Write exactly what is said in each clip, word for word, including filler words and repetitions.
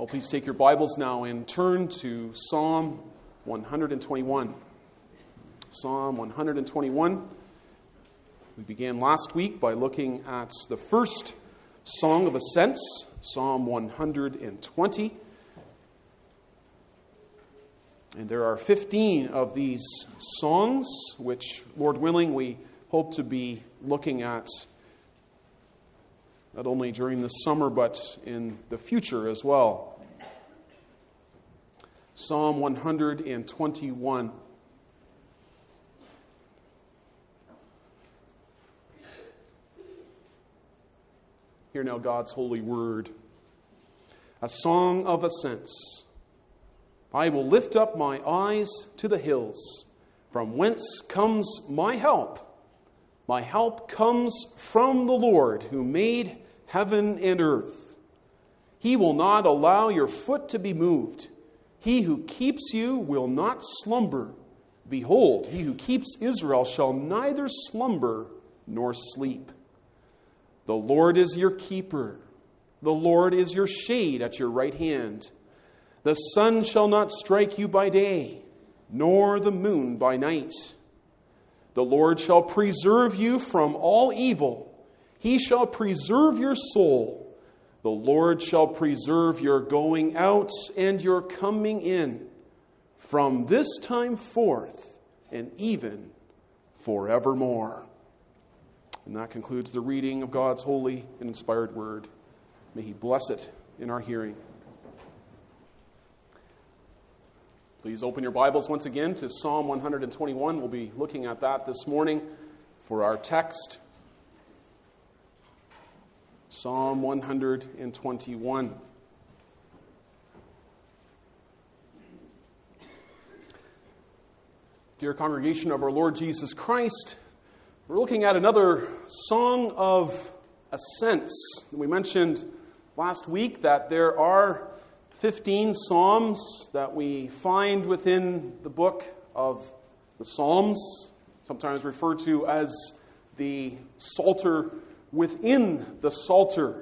Well, please take your Bibles now and turn to Psalm one twenty-one. Psalm one twenty-one. We began last week by looking at the first Song of Ascents, Psalm one twenty. And there are fifteen of these songs, which, Lord willing, we hope to be looking at not only during the summer, but in the future as well. Psalm one twenty-one. Hear now God's holy word. A song of ascents. I will lift up my eyes to the hills, from whence comes my help. My help comes from the Lord, who made heaven and earth. He will not allow your foot to be moved. He who keeps you will not slumber. Behold, he who keeps Israel shall neither slumber nor sleep. The Lord is your keeper. The Lord is your shade at your right hand. The sun shall not strike you by day, nor the moon by night. The Lord shall preserve you from all evil. He shall preserve your soul. The Lord shall preserve your going out and your coming in, from this time forth and even forevermore. And that concludes the reading of God's holy and inspired word. May He bless it in our hearing. Please open your Bibles once again to Psalm one twenty-one. We'll be looking at that this morning for our text. Psalm one twenty-one. Dear congregation of our Lord Jesus Christ, we're looking at another song of ascents. We mentioned last week that there are fifteen psalms that we find within the book of the Psalms, sometimes referred to as the Psalter within the Psalter.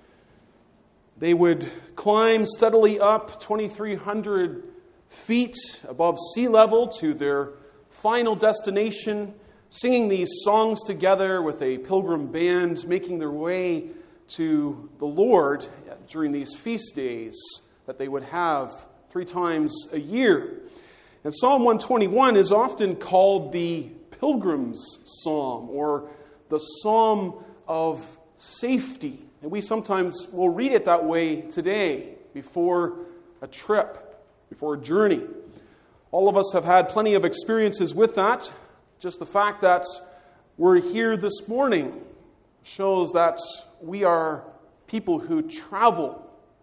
They would climb steadily up twenty-three hundred feet above sea level to their final destination, singing these songs together with a pilgrim band, making their way to the Lord during these feast days that they would have three times a year. And Psalm one twenty-one is often called the Pilgrim's Psalm, or the Psalm of Safety. And we sometimes will read it that way today, before a trip, before a journey. All of us have had plenty of experiences with that. Just the fact that we're here this morning shows that we are people who travel.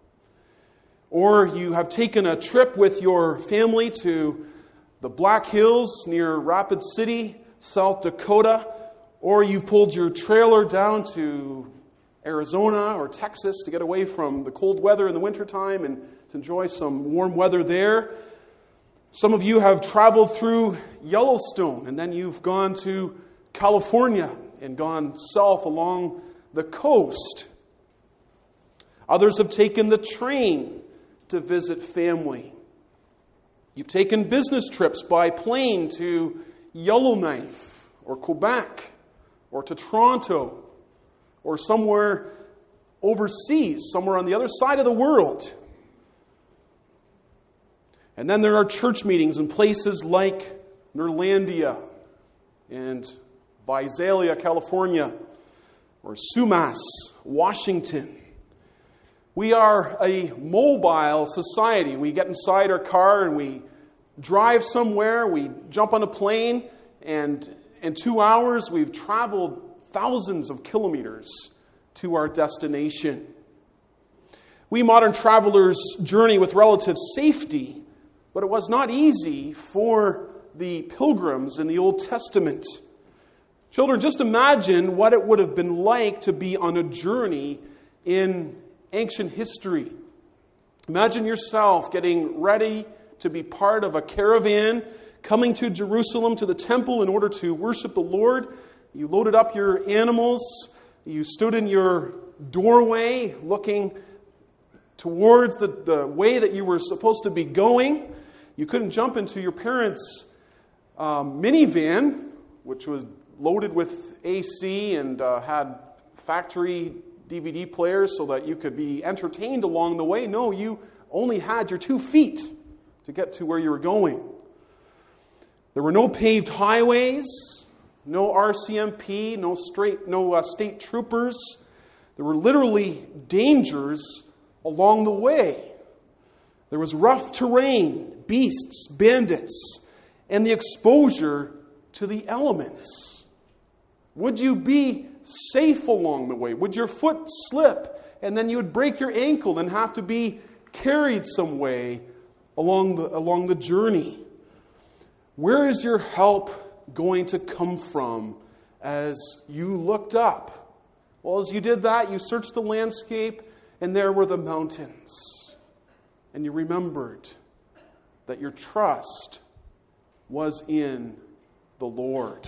Or you have taken a trip with your family to the Black Hills near Rapid City, South Dakota, or you've pulled your trailer down to Arizona or Texas to get away from the cold weather in the wintertime and to enjoy some warm weather there. Some of you have traveled through Yellowstone, and then you've gone to California and gone south along the coast. Others have taken the train to visit family. You've taken business trips by plane to Yellowknife or Quebec or to Toronto or somewhere overseas, somewhere on the other side of the world. And then there are church meetings in places like Nerlandia and Visalia, California, or Sumas, Washington. We are a mobile society. We get inside our car and we drive somewhere, we jump on a plane, and in two hours we've traveled thousands of kilometers to our destination. We modern travelers journey with relative safety, but it was not easy for the pilgrims in the Old Testament. Children, just imagine what it would have been like to be on a journey in ancient history. Imagine yourself getting ready to be part of a caravan coming to Jerusalem, to the temple, in order to worship the Lord. You loaded up your animals. You stood in your doorway looking towards the, the way that you were supposed to be going. You couldn't jump into your parents' um, minivan, which was loaded with A C and uh, had factory D V D players so that you could be entertained along the way. No, you only had your two feet to get to where you were going. There were no paved highways, no R C M P, no straight, no uh, state troopers. There were literally dangers along the way. There was rough terrain, beasts, bandits, and the exposure to the elements. Would you be safe along the way? Would your foot slip and then you would break your ankle and have to be carried some way along the, along the journey? Where is your help going to come from as you looked up? Well, as you did that, you searched the landscape, and there were the mountains. And you remembered that your trust was in the Lord.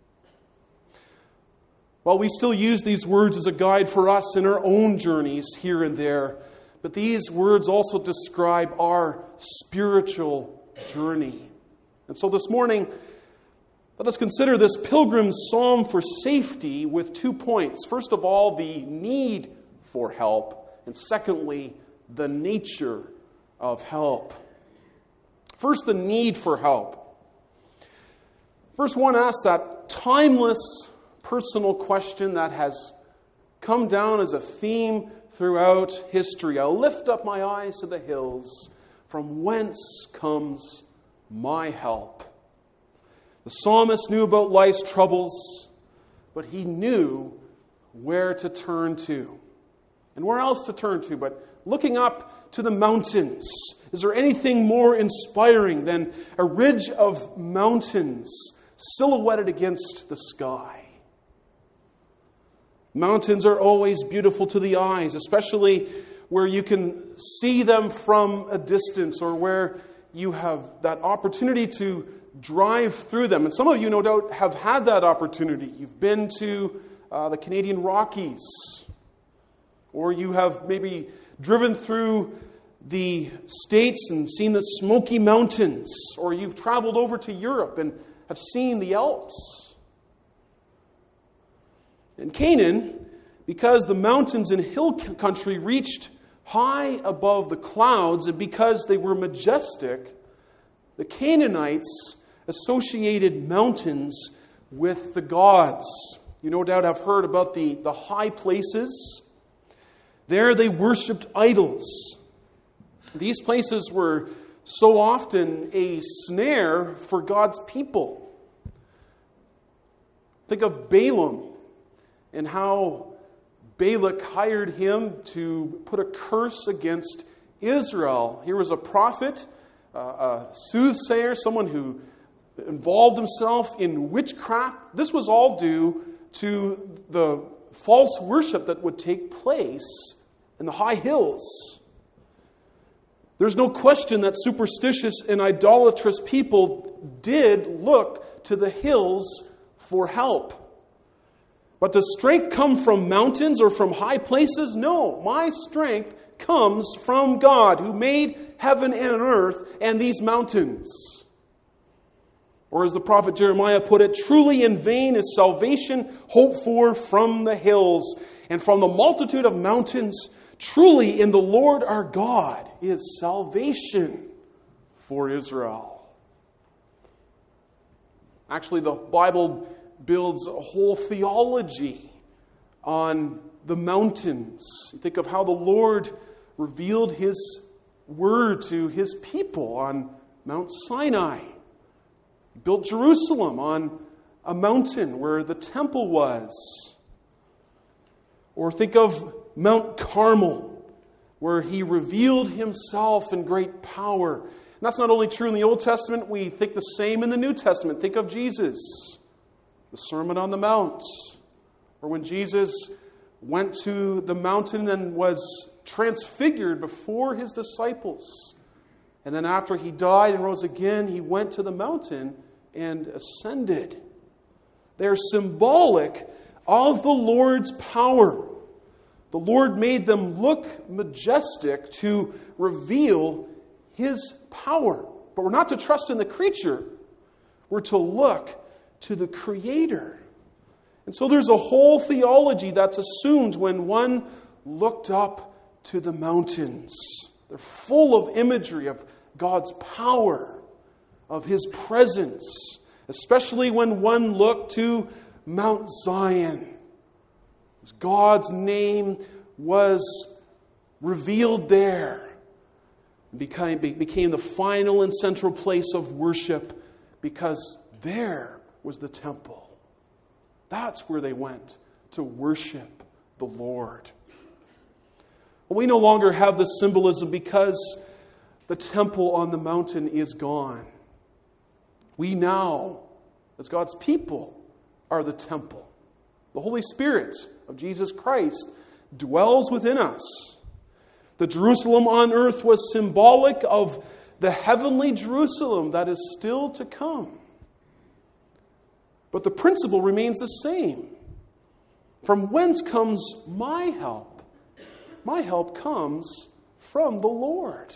Well, we still use these words as a guide for us in our own journeys here and there, but these words also describe our spiritual journey. And so this morning, let us consider this pilgrim's psalm for safety with two points. First of all, the need for help, and secondly, the nature of help. First, the need for help. Verse one asks that timeless personal question that has come down as a theme throughout history. I'll lift up my eyes to the hills. From whence comes my help? The psalmist knew about life's troubles, but he knew where to turn to. And where else to turn to but looking up to the mountains. Is there anything more inspiring than a ridge of mountains silhouetted against the sky? Mountains are always beautiful to the eyes, especially where you can see them from a distance or where you have that opportunity to drive through them. And some of you, no doubt, have had that opportunity. You've been to uh, the Canadian Rockies, or you have maybe driven through the States and seen the Smoky Mountains, or you've traveled over to Europe and have seen the Alps. In Canaan, because the mountains and hill country reached high above the clouds, and because they were majestic, the Canaanites associated mountains with the gods. You no doubt have heard about the, the high places. There they worshipped idols. These places were so often a snare for God's people. Think of Balaam and how Balak hired him to put a curse against Israel. Here was a prophet, uh, a soothsayer, someone who involved himself in witchcraft. This was all due to the false worship that would take place in the high hills. There's no question that superstitious and idolatrous people did look to the hills for help. But does strength come from mountains or from high places? No, my strength comes from God who made heaven and earth and these mountains. Or as the prophet Jeremiah put it, truly in vain is salvation hoped for from the hills and from the multitude of mountains. Truly in the Lord our God is salvation for Israel. Actually, the Bible builds a whole theology on the mountains. You think of how the Lord revealed His word to His people on Mount Sinai. He built Jerusalem on a mountain where the temple was. Or think of Mount Carmel, where He revealed Himself in great power. And that's not only true in the Old Testament, we think the same in the New Testament. Think of Jesus. The Sermon on the Mount, or when Jesus went to the mountain and was transfigured before His disciples. And then after He died and rose again, He went to the mountain and ascended. They're symbolic of the Lord's power. The The Lord made them look majestic to reveal His power. But we're not to trust in the creature. We're to look to the Creator. And so there's a whole theology that's assumed when one looked up to the mountains. They're full of imagery of God's power, of His presence, especially when one looked to Mount Zion. God's name was revealed there. It became, became the final and central place of worship because there was the temple. That's where they went to worship the Lord. We no longer have this symbolism because the temple on the mountain is gone. We now, as God's people, are the temple. The Holy Spirit of Jesus Christ dwells within us. The Jerusalem on earth was symbolic of the heavenly Jerusalem that is still to come. But the principle remains the same. From whence comes my help? My help comes from the Lord.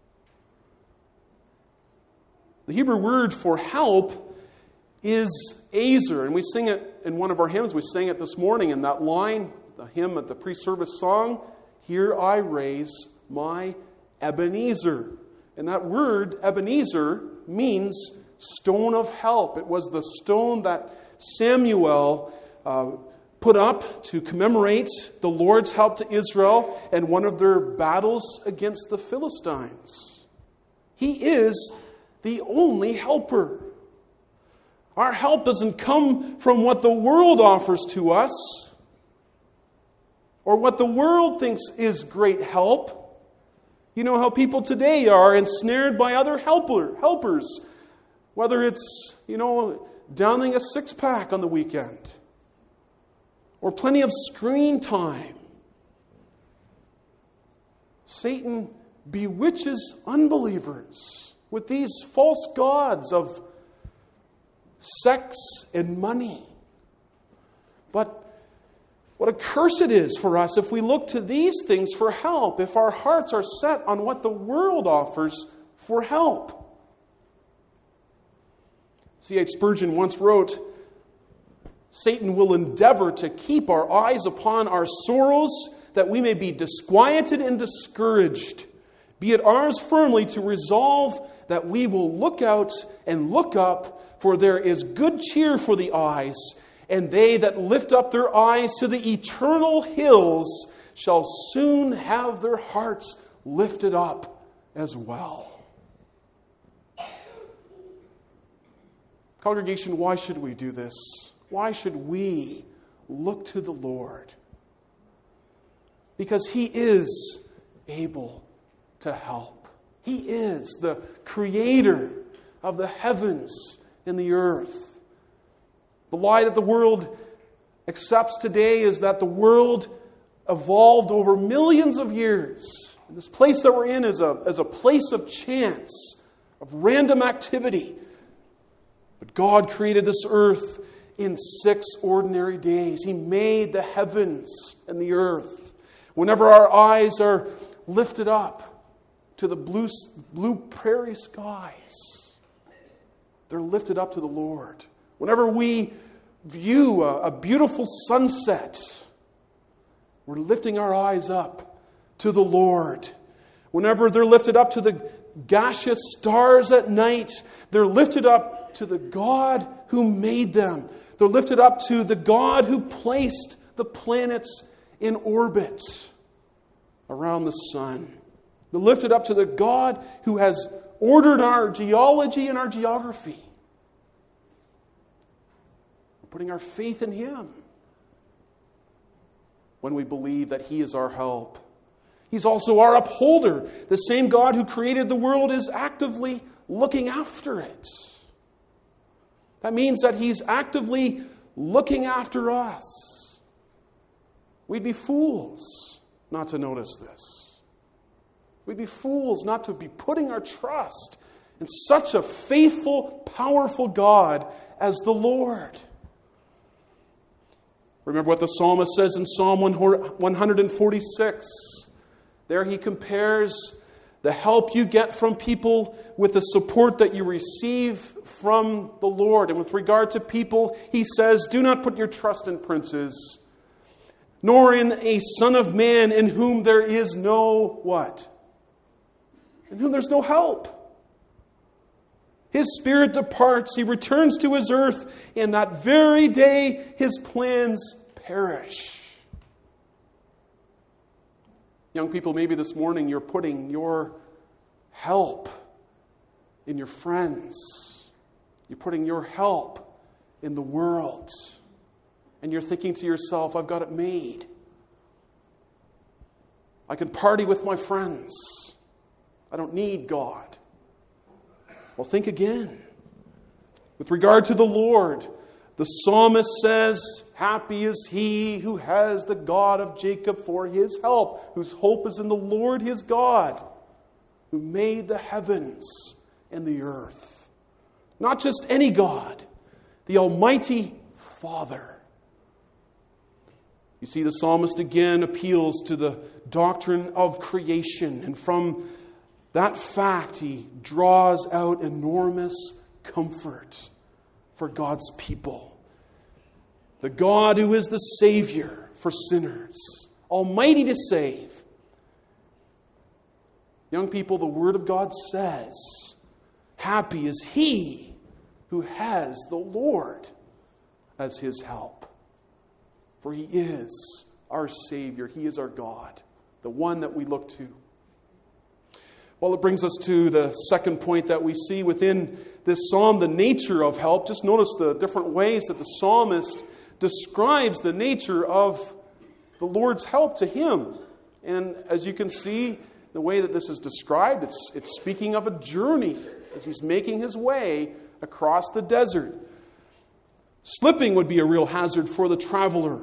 The Hebrew word for help is azer, and we sing it in one of our hymns. We sang it this morning in that line, the hymn at the pre-service song, "Here I raise my Ebenezer." And that word, Ebenezer, means stone of help. It was the stone that Samuel uh, put up to commemorate the Lord's help to Israel and one of their battles against the Philistines. He is the only helper. Our help doesn't come from what the world offers to us or what the world thinks is great help. You know how people today are ensnared by other helper, helpers, whether it's, you know, downing a six-pack on the weekend or plenty of screen time. Satan bewitches unbelievers with these false gods of sex and money. But what a curse it is for us if we look to these things for help, if our hearts are set on what the world offers for help. C H Spurgeon once wrote, "Satan will endeavor to keep our eyes upon our sorrows, that we may be disquieted and discouraged. Be it ours firmly to resolve that we will look out and look up, for there is good cheer for the eyes, and they that lift up their eyes to the eternal hills shall soon have their hearts lifted up as well." Congregation, why should we do this? Why should we look to the Lord? Because He is able to help. He is the creator of the heavens and the earth. The lie that the world accepts today is that the world evolved over millions of years. And this place that we're in is a, is a place of chance, of random activity. But God created this earth in six ordinary days. He made the heavens and the earth. Whenever our eyes are lifted up to the blue, blue prairie skies, they're lifted up to the Lord. Whenever we view a, a beautiful sunset, we're lifting our eyes up to the Lord. Whenever they're lifted up to the gaseous stars at night, they're lifted up to the God who made them. They're lifted up to the God who placed the planets in orbit around the sun. They're lifted up to the God who has ordered our geology and our geography. We're putting our faith in Him when we believe that He is our help. He's also our upholder. The same God who created the world is actively looking after it. That means that He's actively looking after us. We'd be fools not to notice this. We'd be fools not to be putting our trust in such a faithful, powerful God as the Lord. Remember what the psalmist says in Psalm one forty-six. There he compares the help you get from people with the support that you receive from the Lord. And with regard to people, he says, do not put your trust in princes, nor in a son of man in whom there is no what? In whom there's no help. His spirit departs, he returns to his earth, and that very day his plans perish. Young people, maybe this morning you're putting your help in your friends. You're putting your help in the world. And you're thinking to yourself, I've got it made. I can party with my friends. I don't need God. Well, think again. With regard to the Lord, the psalmist says, happy is he who has the God of Jacob for his help, whose hope is in the Lord his God, who made the heavens and the earth. Not just any God, the Almighty Father. You see, the psalmist again appeals to the doctrine of creation, and from that fact he draws out enormous comfort for God's people. The God who is the Savior for sinners, almighty to save. Young people, the Word of God says, happy is he who has the Lord as his help. For he is our Savior. He is our God, the one that we look to. Well, it brings us to the second point that we see within this psalm, the nature of help. Just notice the different ways that the psalmist describes the nature of the Lord's help to him. And as you can see, the way that this is described, it's, it's speaking of a journey as he's making his way across the desert. Slipping would be a real hazard for the traveler.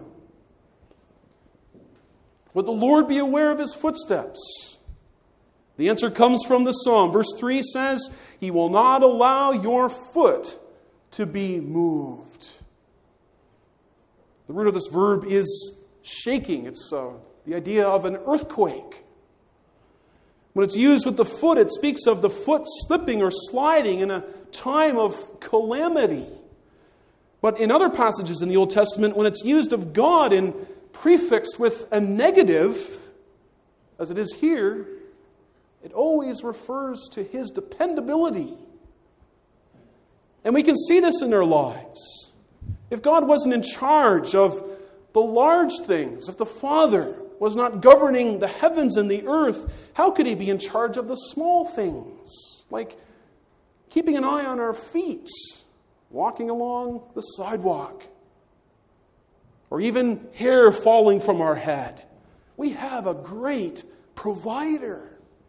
Would the Lord be aware of his footsteps? The answer comes from the psalm. Verse three says, he will not allow your foot to be moved. The root of this verb is shaking. It's uh, the idea of an earthquake. When it's used with the foot, it speaks of the foot slipping or sliding in a time of calamity. But in other passages in the Old Testament, when it's used of God and prefixed with a negative, as it is here, it always refers to his dependability. And we can see this in their lives. If God wasn't in charge of the large things, if the Father was not governing the heavens and the earth, how could he be in charge of the small things? Like keeping an eye on our feet, walking along the sidewalk, or even hair falling from our head. We have a great provider.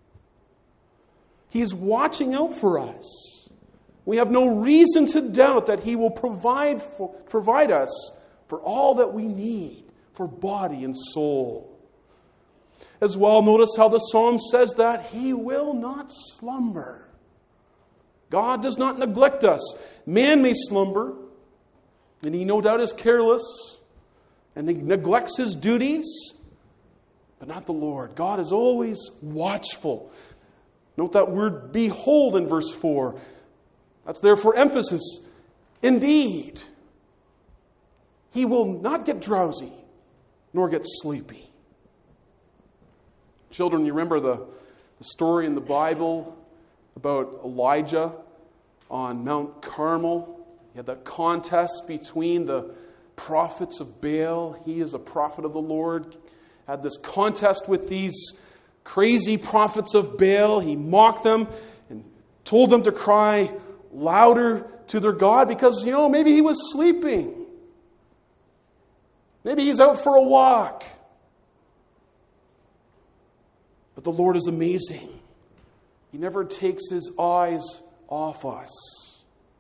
He is watching out for us. We have no reason to doubt that he will provide for, provide us for all that we need for body and soul. As well, notice how the psalm says that he will not slumber. God does not neglect us. Man may slumber, and he no doubt is careless, and he neglects his duties, but not the Lord. God is always watchful. Note that word behold in verse four. That's there for emphasis. Indeed, he will not get drowsy, nor get sleepy. Children, you remember the, the story in the Bible about Elijah on Mount Carmel? He had that contest between the prophets of Baal. He is a prophet of the Lord. Had this contest with these crazy prophets of Baal. He mocked them and told them to cry louder to their God because, you know, maybe he was sleeping. Maybe he's out for a walk. But the Lord is amazing. He never takes his eyes off us.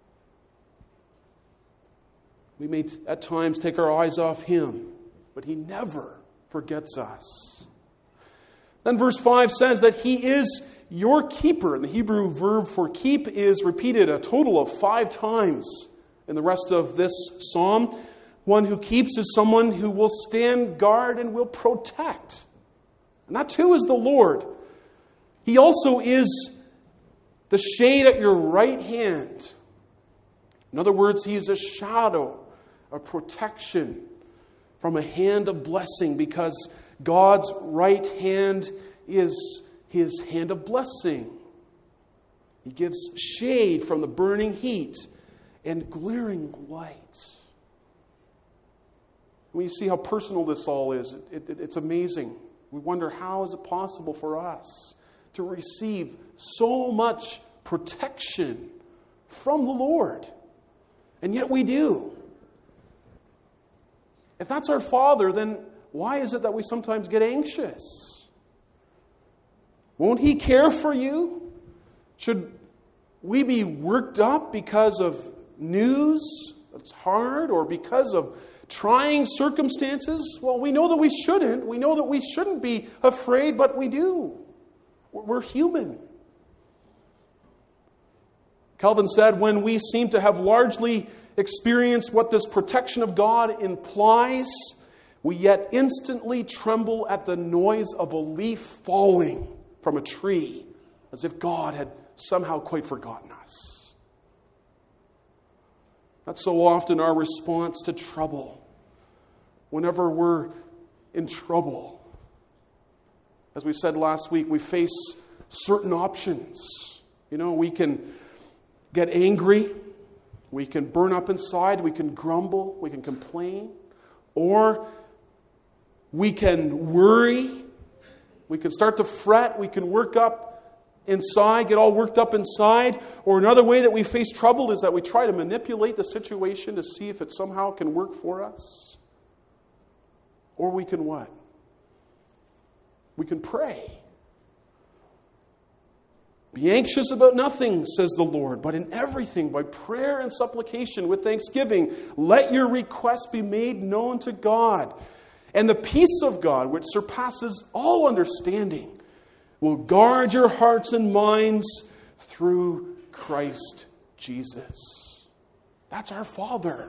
We may at times take our eyes off him, but he never forgets us. Then verse five says that he is your keeper. And the Hebrew verb for keep is repeated a total of five times in the rest of this psalm. one who keeps is someone who will stand guard and will protect. And that too is the Lord. He also is the shade at your right hand. In other words, He is a shadow, a protection from a hand of blessing, because God's right hand is His hand of blessing. He gives shade from the burning heat and glaring light. When you see how personal this all is, it, it, it's amazing. We wonder, how is it possible for us to receive so much protection from the Lord? And yet we do. If that's our Father, then why is it that we sometimes get anxious? Won't He care for you? Should we be worked up because of news that's hard, or because of trying circumstances? Well, we know that we shouldn't. We know that we shouldn't be afraid, but we do. We're human. Calvin said, when we seem to have largely experienced what this protection of God implies, we yet instantly tremble at the noise of a leaf falling from a tree, as if God had somehow quite forgotten us. That's so often our response to trouble. Whenever we're in trouble, as we said last week, we face certain options. You know, we can get angry, we can burn up inside, we can grumble, we can complain, or we can worry, we can start to fret, we can work up inside, get all worked up inside. Or another way that we face trouble is that we try to manipulate the situation to see if it somehow can work for us. Or we can what? We can pray. Be anxious about nothing, says the Lord, but in everything, by prayer and supplication with thanksgiving, let your requests be made known to God. And the peace of God, which surpasses all understanding, will guard your hearts and minds through Christ Jesus. That's our Father.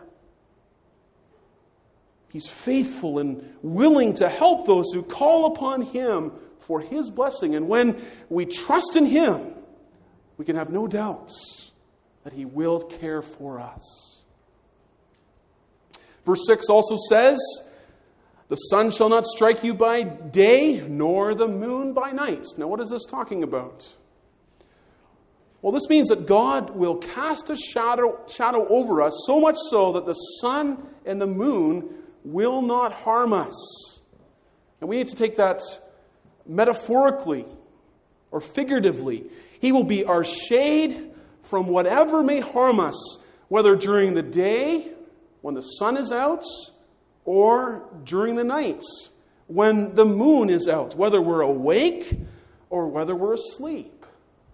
He's faithful and willing to help those who call upon Him for His blessing. And when we trust in Him, we can have no doubts that He will care for us. Verse six also says, the sun shall not strike you by day, nor the moon by night. Now, what is this talking about? Well, this means that God will cast a shadow, shadow over us, so much so that the sun and the moon will not harm us. And we need to take that metaphorically or figuratively. He will be our shade from whatever may harm us, whether during the day, when the sun is out, or during the nights, when the moon is out, whether we're awake or whether we're asleep.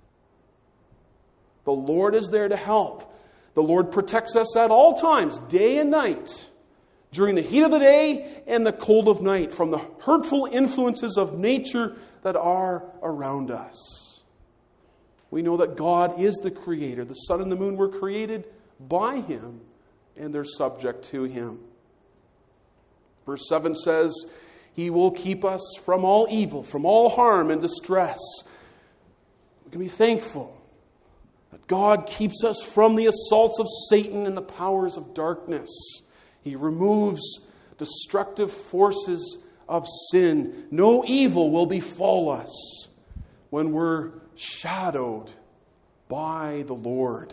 The Lord is there to help. The Lord protects us at all times, day and night, during the heat of the day and the cold of night, from the hurtful influences of nature that are around us. We know that God is the Creator. The sun and the moon were created by Him, and they're subject to Him. Verse seven says, He will keep us from all evil, from all harm and distress. We can be thankful that God keeps us from the assaults of Satan and the powers of darkness. He removes destructive forces of sin. No evil will befall us when we're shadowed by the Lord.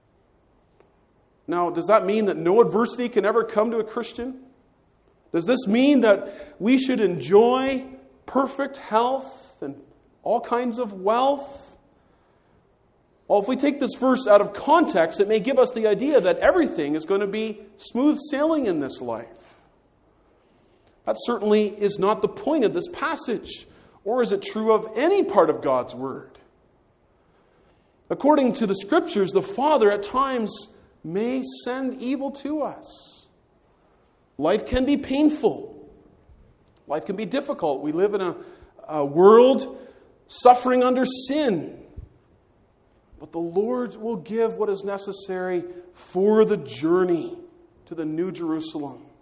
Now, does that mean that no adversity can ever come to a Christian? Does this mean that we should enjoy perfect health and all kinds of wealth? Well, if we take this verse out of context, it may give us the idea that everything is going to be smooth sailing in this life. That certainly is not the point of this passage, or is it true of any part of God's Word. According to the Scriptures, the Father at times may send evil to us. Life can be painful. Life can be difficult. We live in a, a world suffering under sin. But the Lord will give what is necessary for the journey to the New Jerusalem.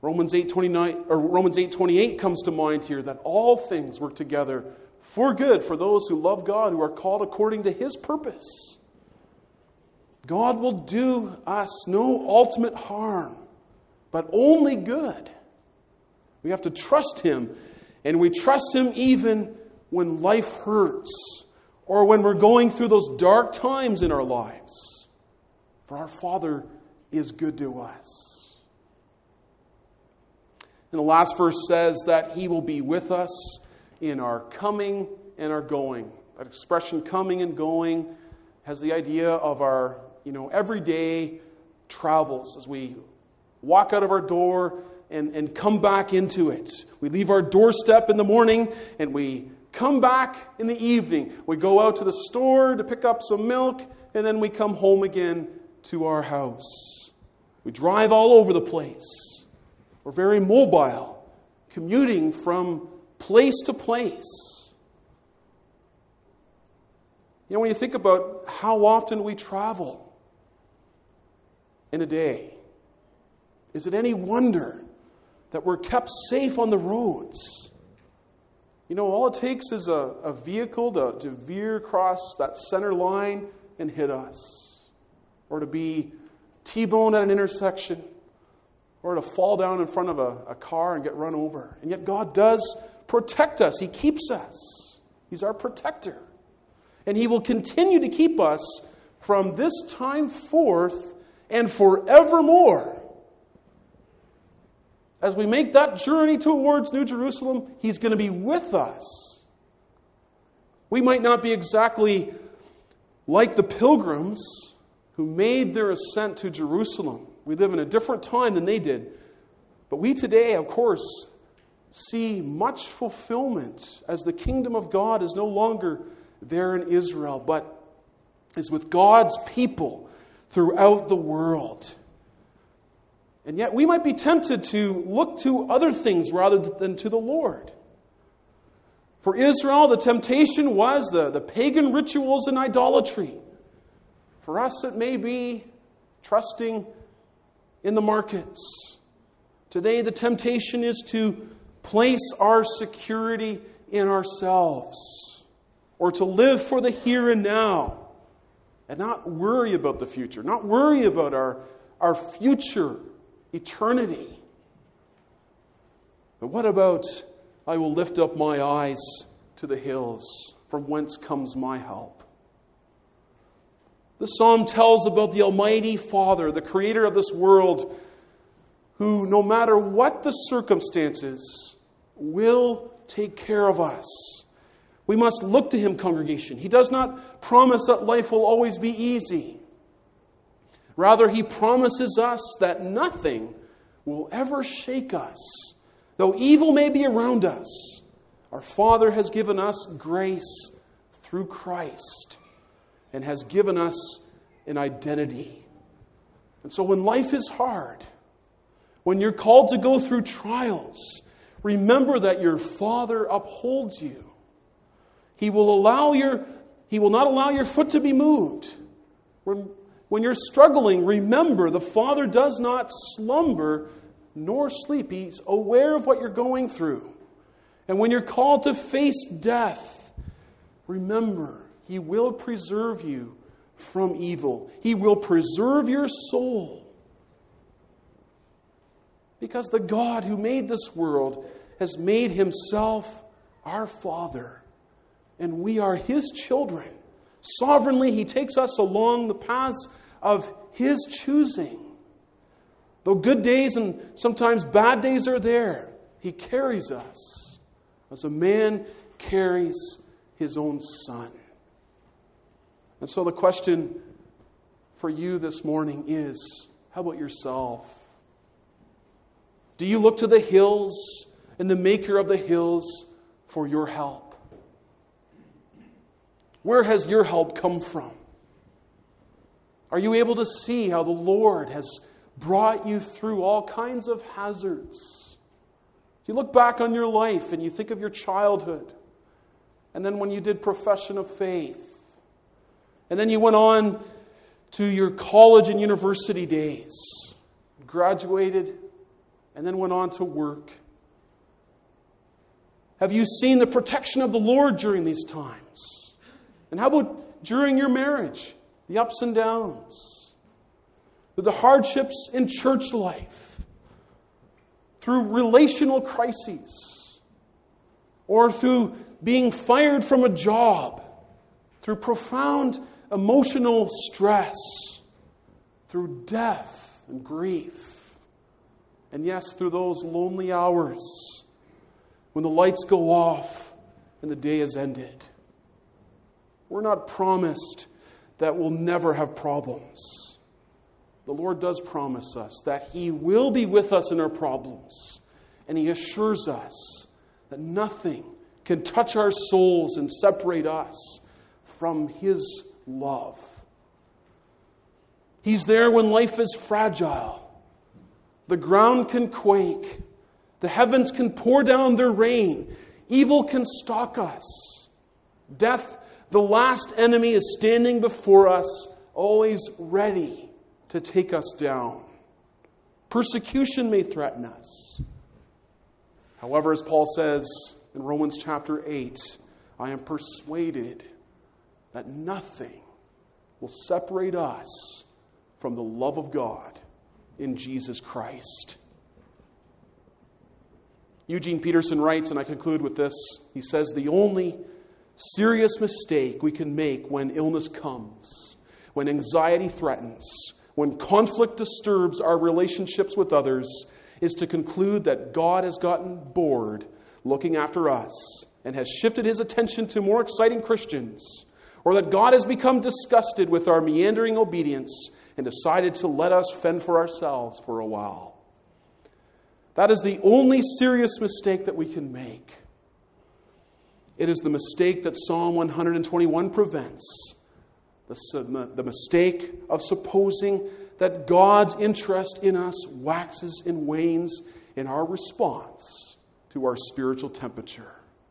Romans eight twenty-nine or Romans eight twenty-eight comes to mind here, that all things work together for good for those who love God, who are called according to His purpose. God will do us no ultimate harm, but only good. We have to trust Him, and we trust Him even when life hurts or when we're going through those dark times in our lives. For our Father is good to us. And the last verse says that He will be with us in our coming and our going. That expression, coming and going, has the idea of our, you know, everyday travels as we walk out of our door and, and come back into it. We leave our doorstep in the morning and we come back in the evening. We go out to the store to pick up some milk, and then we come home again to our house. We drive all over the place. We're very mobile, commuting from place to place. You know, when you think about how often we travel in a day, is it any wonder that we're kept safe on the roads? You know, all it takes is a, a vehicle to, to veer across that center line and hit us. Or to be T-boned at an intersection. Or to fall down in front of a, a car and get run over. And yet God does protect us. He keeps us. He's our protector. And He will continue to keep us from this time forth and forevermore. As we make that journey towards New Jerusalem, He's going to be with us. We might not be exactly like the pilgrims who made their ascent to Jerusalem. We live in a different time than they did. But we today, of course, see much fulfillment as the kingdom of God is no longer there in Israel, but is with God's people throughout the world. And yet we might be tempted to look to other things rather than to the Lord. For Israel, the temptation was the, the pagan rituals and idolatry. For us, it may be trusting in the markets. Today, the temptation is to place our security in ourselves, or to live for the here and now, and not worry about the future, not worry about our, our future eternity. But what about, I will lift up my eyes to the hills, from whence comes my help? The psalm tells about the Almighty Father, the creator of this world, who, no matter what the circumstances, will take care of us. We must look to Him, congregation. He does not promise that life will always be easy. Rather, He promises us that nothing will ever shake us. Though evil may be around us, our Father has given us grace through Christ and has given us an identity. And so when life is hard, when you're called to go through trials, remember that your Father upholds you. He will allow your, He will not allow your foot to be moved. When, when you're struggling, remember the Father does not slumber nor sleep. He's aware of what you're going through. And when you're called to face death, remember, He will preserve you from evil. He will preserve your soul. Because the God who made this world has made Himself our Father. And we are His children. Sovereignly, He takes us along the paths of His choosing. Though good days and sometimes bad days are there, He carries us as a man carries his own son. And so the question for you this morning is, how about yourself? Do you look to the hills and the Maker of the hills for your help? Where has your help come from? Are you able to see how the Lord has brought you through all kinds of hazards? You look back on your life and you think of your childhood, and then when you did profession of faith, and then you went on to your college and university days, graduated, and then went on to work? Have you seen the protection of the Lord during these times? And how about during your marriage? The ups and downs, the hardships in church life, through relational crises, or through being fired from a job, through profound emotional stress, through death and grief, and yes, through those lonely hours when the lights go off and the day is ended. We're not promised that we'll never have problems. The Lord does promise us that He will be with us in our problems, and He assures us that nothing can touch our souls and separate us from His love. He's there when life is fragile. The ground can quake. The heavens can pour down their rain. Evil can stalk us. Death, the last enemy, is standing before us, always ready to take us down. Persecution may threaten us. However, as Paul says in Romans chapter eight, I am persuaded that nothing will separate us from the love of God in Jesus Christ. Eugene Peterson writes, and I conclude with this, he says, the only serious mistake we can make when illness comes, when anxiety threatens, when conflict disturbs our relationships with others, is to conclude that God has gotten bored looking after us and has shifted His attention to more exciting Christians, or that God has become disgusted with our meandering obedience and decided to let us fend for ourselves for a while. That is the only serious mistake that we can make. It is the mistake that Psalm one twenty-one prevents. The, the mistake of supposing that God's interest in us waxes and wanes in our response to our spiritual temperature.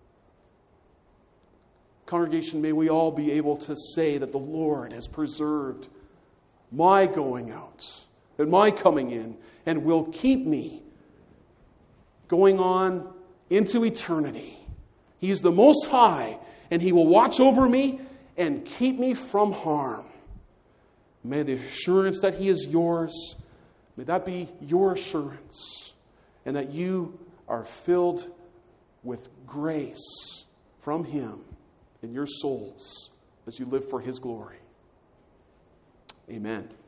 Congregation, may we all be able to say that the Lord has preserved my going out and my coming in and will keep me going on into eternity. He is the Most High, and He will watch over me and keep me from harm. May the assurance that He is yours, may that be your assurance, and that you are filled with grace from Him in your souls as you live for His glory. Amen.